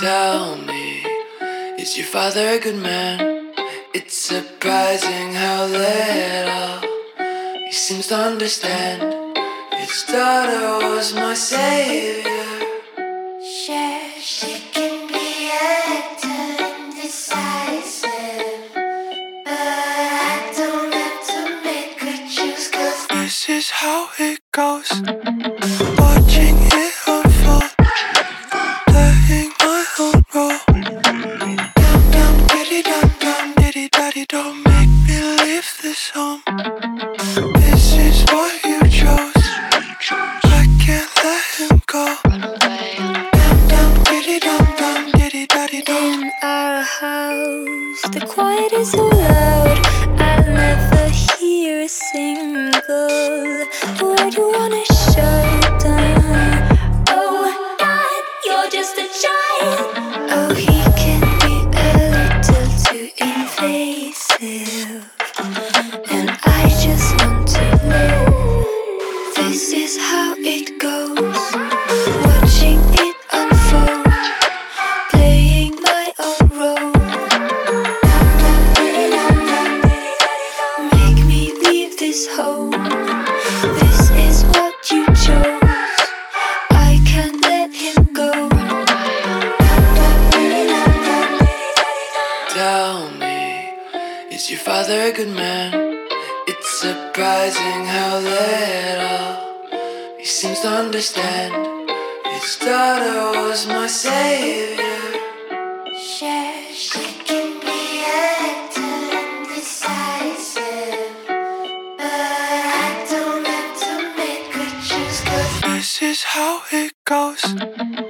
Tell me, is your father a good man? It's surprising how little he seems to understand. His daughter was my savior. She can be a little indecisive, but I don't have to make her choose, 'cause this is how it goes. Watching it unfold, playing my own role. Dum dum diddy dum dum diddy daddy, don't make me leave this home. This is what you chose, I can't let him go. Dum dum diddy dum dum diddy daddy, don't. in our house the quiet is so loud, I'll never hear a single word you wanna shut down. Oh God, you're just a child. Oh, he can be a little too invasive, and I just want to live. This is how it goes, watching it unfold, playing my own role. Make me leave this home. This is what you chose, I can't let him go. Tell me, is your father a good man? It's surprising how little he seems to understand. His daughter was my savior. She can be a little indecisive, but I don't have to make her choose, 'cause This is how it goes.